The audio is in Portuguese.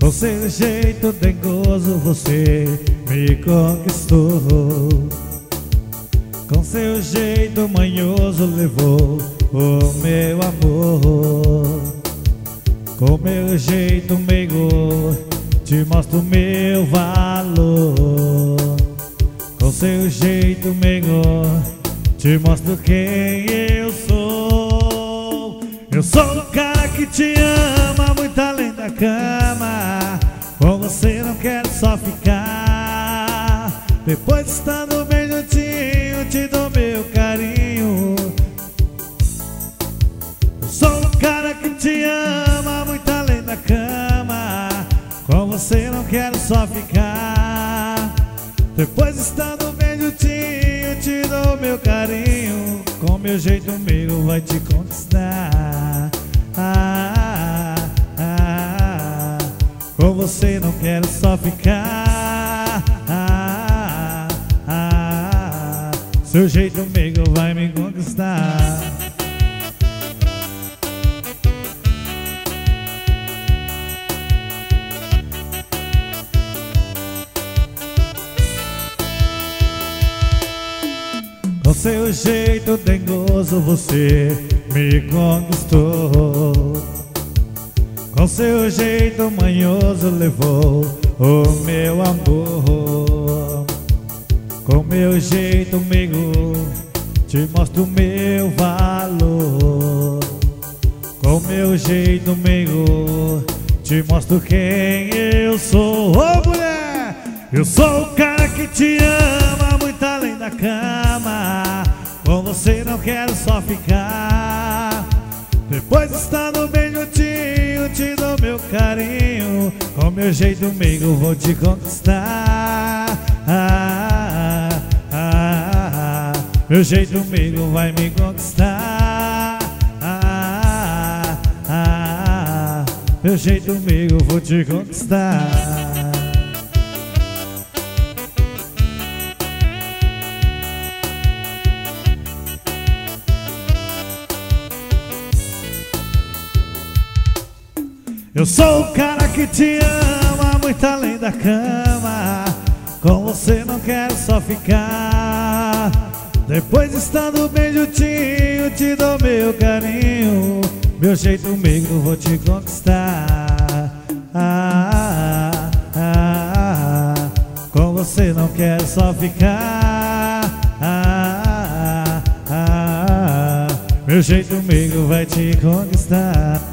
Com seu jeito dengoso você me conquistou. Com seu jeito manhoso levou o meu amor. Com meu jeito meigo te mostro meu valor. Com seu jeito meigo te mostro quem eu sou. Eu sou o cara que te ama muito além da cama. Com você não quero só ficar. Depois de estando bem juntinho te dou meu carinho. Eu sou o cara que te ama muito além da cama. Com você não quero só ficar. Depois de estando bem juntinho te dou meu carinho. Com meu jeito meu vai te conquistar. Com você não quero só ficar. Seu jeito meigo vai me conquistar. Com seu jeito dengoso você me conquistou. Com seu jeito manhoso levou o meu amor. Com meu jeito meigo te mostro o meu valor. Com meu jeito meigo te mostro quem eu sou. Ô mulher! Eu sou o cara que te ama muito além da cama. Com você não quero só ficar. Depois de estando bem juntinho te dou meu carinho. Com meu jeito meigo vou te conquistar. Meu jeito meigo vai me conquistar. Meu jeito meigo vou te conquistar. Eu sou o cara que te ama muito além da cama. Com você não quero só ficar. Depois de estando bem juntinho te dou meu carinho. Meu jeito meigo vou te conquistar. Com você não quero só ficar. Meu jeito meigo vai te conquistar.